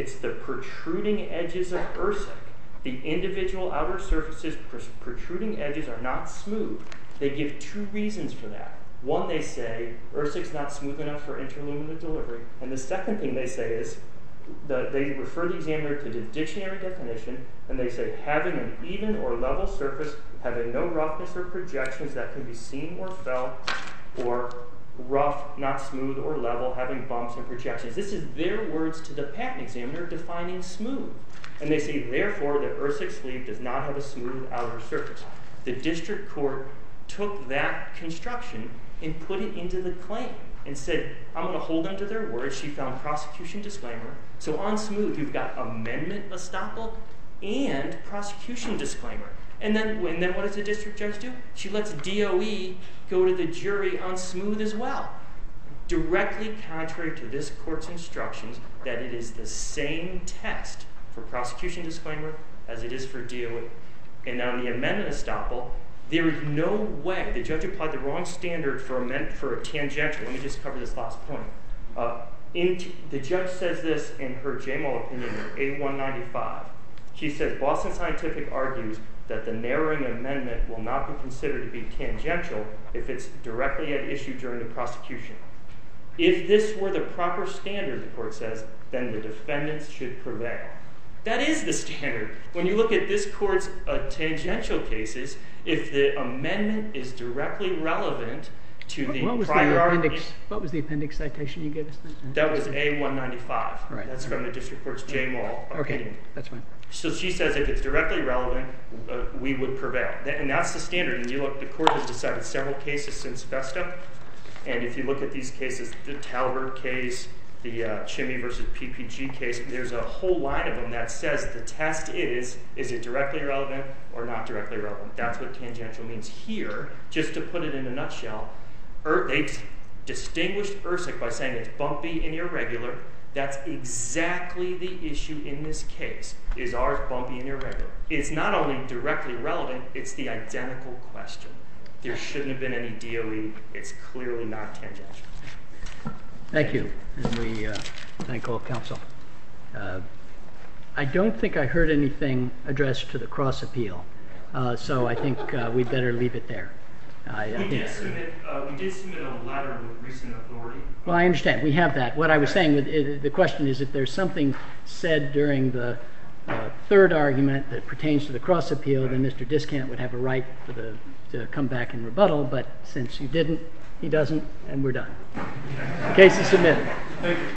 It's the protruding edges of ERSIC. The individual outer surfaces, protruding edges are not smooth. They give two reasons for that. One, they say ERSIC's not smooth enough for interluminal delivery. And the second thing they say is, they refer the examiner to the dictionary definition, and they say having an even or level surface, having no roughness or projections that can be seen or felt, or rough, not smooth or level, having bumps and projections. This is their words to the patent examiner defining smooth. And they say, therefore, the ERSIC sleeve does not have a smooth outer surface. The district court took that construction and put it into the claim and said, I'm going to hold them to their word. She found prosecution disclaimer. So on smooth, you've got amendment estoppel and prosecution disclaimer. And then what does the district judge do? She lets DOE go to the jury on smooth as well. Directly contrary to this court's instructions that it is the same test for prosecution disclaimer as it is for DOE. And on the amendment estoppel, there is no way, the judge applied the wrong standard for a tangential. Let me just cover this last point. The judge says this in her JMOL opinion in A195. She says, Boston Scientific argues that the narrowing amendment will not be considered to be tangential if it's directly at issue during the prosecution. If this were the proper standard, the court says, then the defendants should prevail. That is the standard. When you look at this court's tangential cases, if the amendment is directly relevant to the prior argument. What was the appendix citation you gave us then? That was A195. Right. That's from the district court's JMOL opinion. Okay, that's fine. So she says if it's directly relevant, we would prevail. And that's the standard. And you look, the court has decided several cases since Vesta. And if you look at these cases, the Talbert case, the Chimney versus PPG case, there's a whole line of them that says the test is it directly relevant or not directly relevant? That's what tangential means here. Just to put it in a nutshell, they distinguished ERSIC by saying it's bumpy and irregular. That's exactly the issue in this case. Is ours bumpy and irregular? It's not only directly relevant, it's the identical question. There shouldn't have been any DOE. It's clearly not tangential. Thank you. And we thank all counsel. I don't think I heard anything addressed to the cross appeal, so I think we'd better leave it there. We did submit a letter with recent authority. Well, I understand. We have that. What I was saying, the question is if there's something said during the third argument that pertains to the cross appeal, then Mr. Discant would have a right to come back and rebuttal, but since you didn't, he doesn't, and we're done. The case is submitted. Thank you.